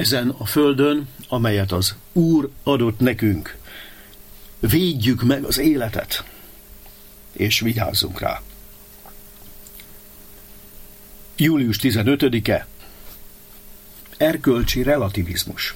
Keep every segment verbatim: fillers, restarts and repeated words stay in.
Ezen a földön, amelyet az Úr adott nekünk, védjük meg az életet, és vigyázzunk rá. július tizenötödike. Erkölcsi relativizmus.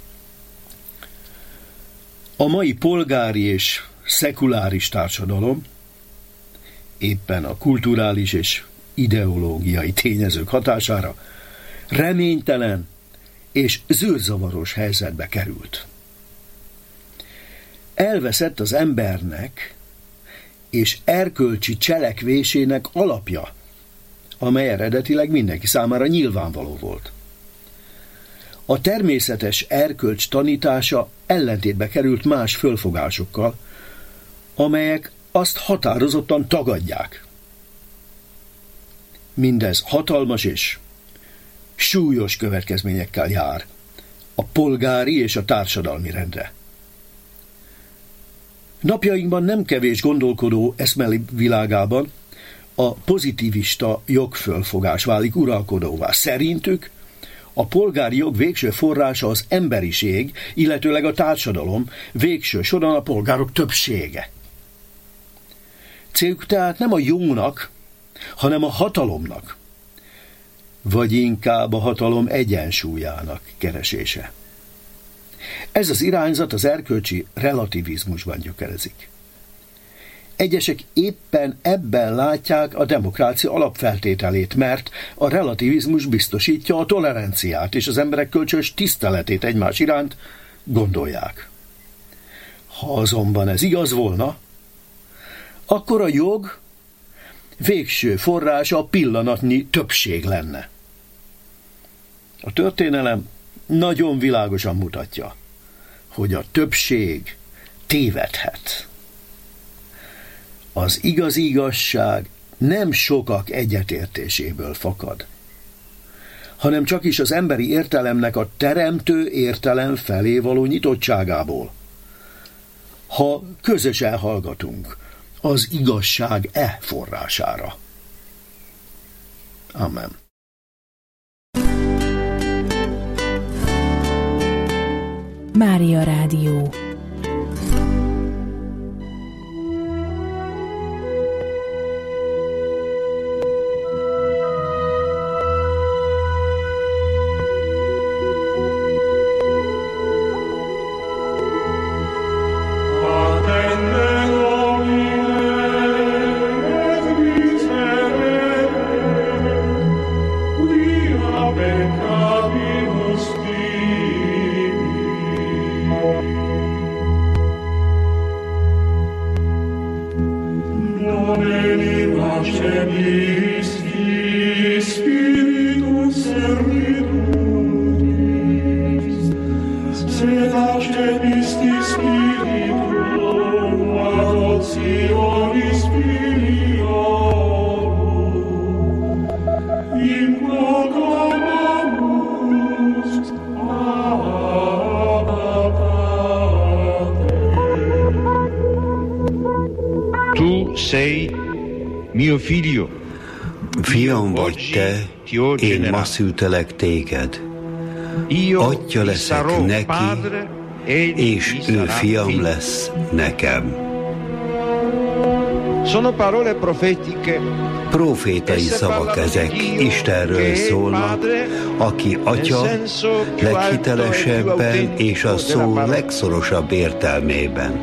A mai polgári és szekuláris társadalom éppen a kulturális és ideológiai tényezők hatására reménytelen és zűrzavaros helyzetbe került. Elveszett az embernek és erkölcsi cselekvésének alapja, amely eredetileg mindenki számára nyilvánvaló volt. A természetes erkölcs tanítása ellentétbe került más fölfogásokkal, amelyek azt határozottan tagadják. Mindez hatalmas és súlyos következményekkel jár a polgári és a társadalmi rendre. Napjainkban nem kevés gondolkodó eszmeli világában a pozitivista jogfölfogás válik uralkodóvá. Szerintük a polgári jog végső forrása az emberiség, illetőleg a társadalom, végső soron a polgárok többsége. Céljuk tehát nem a jónak, hanem a hatalomnak, vagy inkább a hatalom egyensúlyának keresése. Ez az irányzat az erkölcsi relativizmusban gyökerezik. Egyesek éppen ebben látják a demokrácia alapfeltételét, mert a relativizmus biztosítja a toleranciát és az emberek kölcsönös tiszteletét egymás iránt, gondolják. Ha azonban ez igaz volna, akkor a jog végső forrása a pillanatnyi többség lenne. A történelem nagyon világosan mutatja, hogy a többség tévedhet. Az igazi igazság nem sokak egyetértéséből fakad, hanem csak is az emberi értelemnek a teremtő értelem felé való nyitottságából. Ha közösen hallgatunk az igazság e forrására. Amen. Mária Rádió. Fiam vagy te, én ma szültelek téged. Atya leszek neki, és ő fiam lesz nekem. Profétai szavak ezek, Istenről szólnak, aki atya leghitelesebben és a szó legszorosabb értelmében.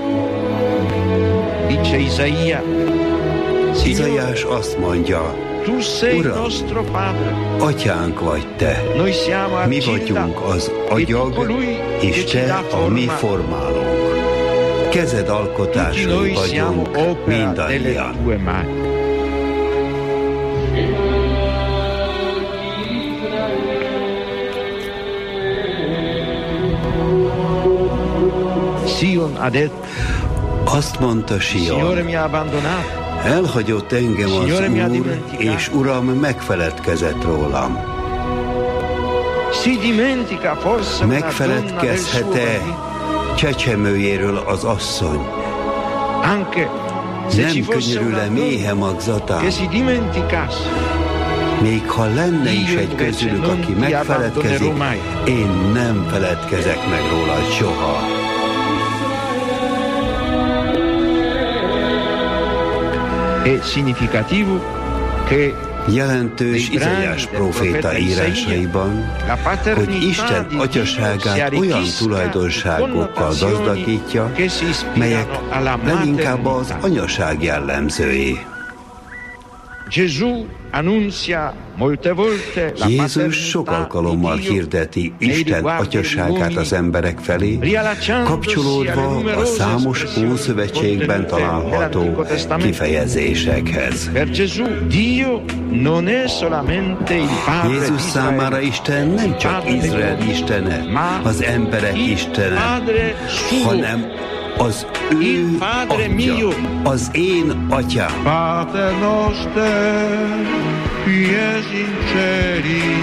Izaiás azt mondja, Uram, atyánk vagy te, mi vagyunk az agyag, és te a mi formálónk. Kezed alkotásai vagyunk mindannyian. Azt mondta Sion, elhagyott engem az Úr, és Uram megfeledkezett rólam. Megfeledkezhet-e csecsemőjéről az asszony? Nem könyörül-e méhe magzatán? Még ha lenne is egy közülük, aki megfeledkezik, én nem feledkezek meg rólad soha. È significativo che jelentős Izaiás próféta írásaiban, hogy Isten atyaságát olyan tulajdonságokkal gazdagítja, melyek leginkább az anyaság jellemzői. Jézus sok alkalommal hirdeti Isten atyaságát az emberek felé, kapcsolódva a számos Ószövetségben található kifejezésekhez. Jézus számára Isten nem csak Izrael istene, az emberek istene, hanem az ő atya, az én atyám. Pater noster, qui es in celi,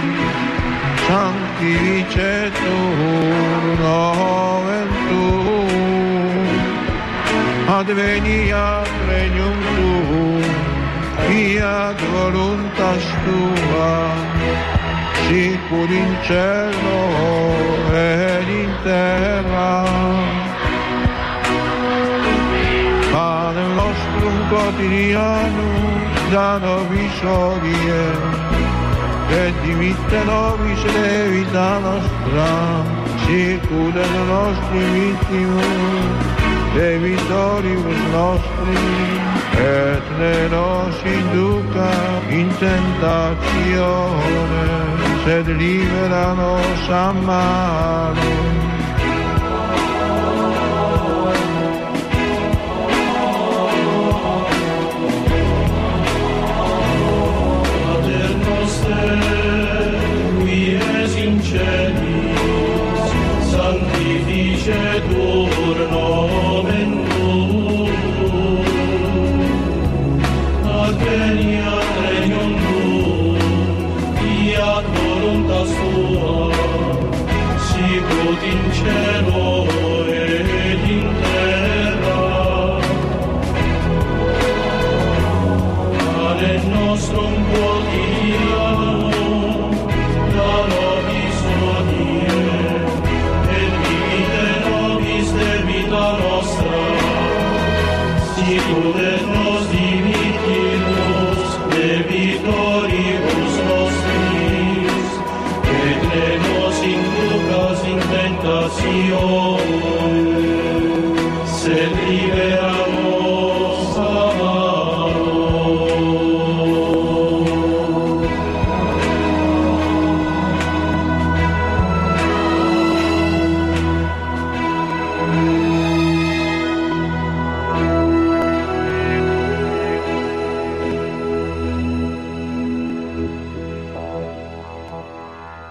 sanctificetur nomen tuum, adveniat regnum tuum, fiat voluntas tua, sicur in cielo et in terra. Panem nostrum quotidianum da nobis hodie, et dimitte nobis debita nostra, sicut et nostri victimus debitoribus nostri, et ne nos induca in tentatione, sed libera nos a malo. Sanctificetur nomen tuum, adveniat regnum tuum, fiat voluntas tua, sicut in cielo et in terra. Panem nostrum quotidianum da nobis hodie, sicut et nos dimittimus debitoribus nostris, et ne nos inducas in tentationem,